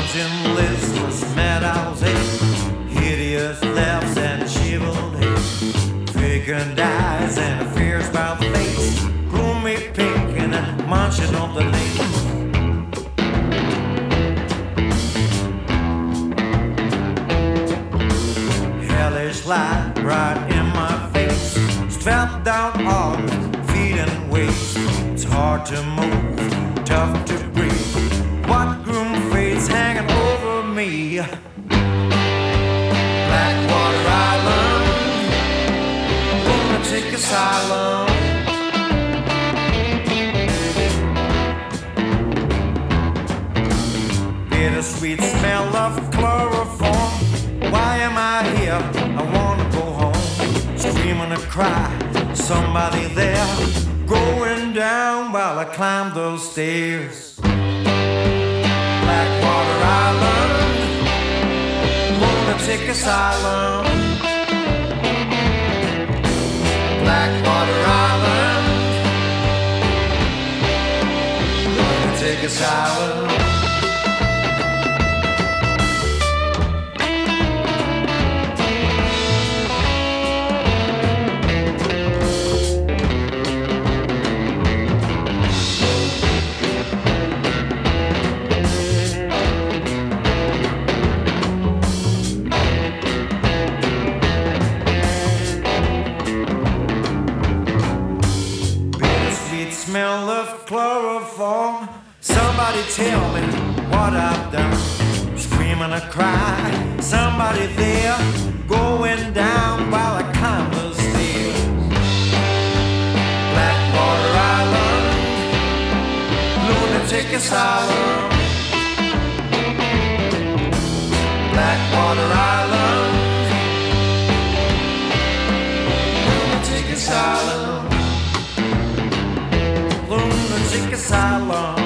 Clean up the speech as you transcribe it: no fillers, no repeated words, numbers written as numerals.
Lounging listless meadows, hideous laughs and shriveled head, vacant eyes and a fierce bout face, gloomy pink and a munching of the lace. Hellish light right in my face, strapped down arms, feet and waist. It's hard to move, tough to breathe. What groom fate's hanging over me? Blackwater Island, lunatic asylum. Bittersweet smell of chloroform. Why am I here? I wanna go home. Screaming a cry, somebody there. Going down while I climb those stairs. Blackwater Island, lunatic asylum. Blackwater Island, lunatic asylum. Smell of chloroform. Somebody tell me what I've done. Screaming a cry. Somebody there. Going down while I climb the stairs. Blackwater Island, lunatic asylum. Blackwater Island, lunatic asylum. Lunatic asylum.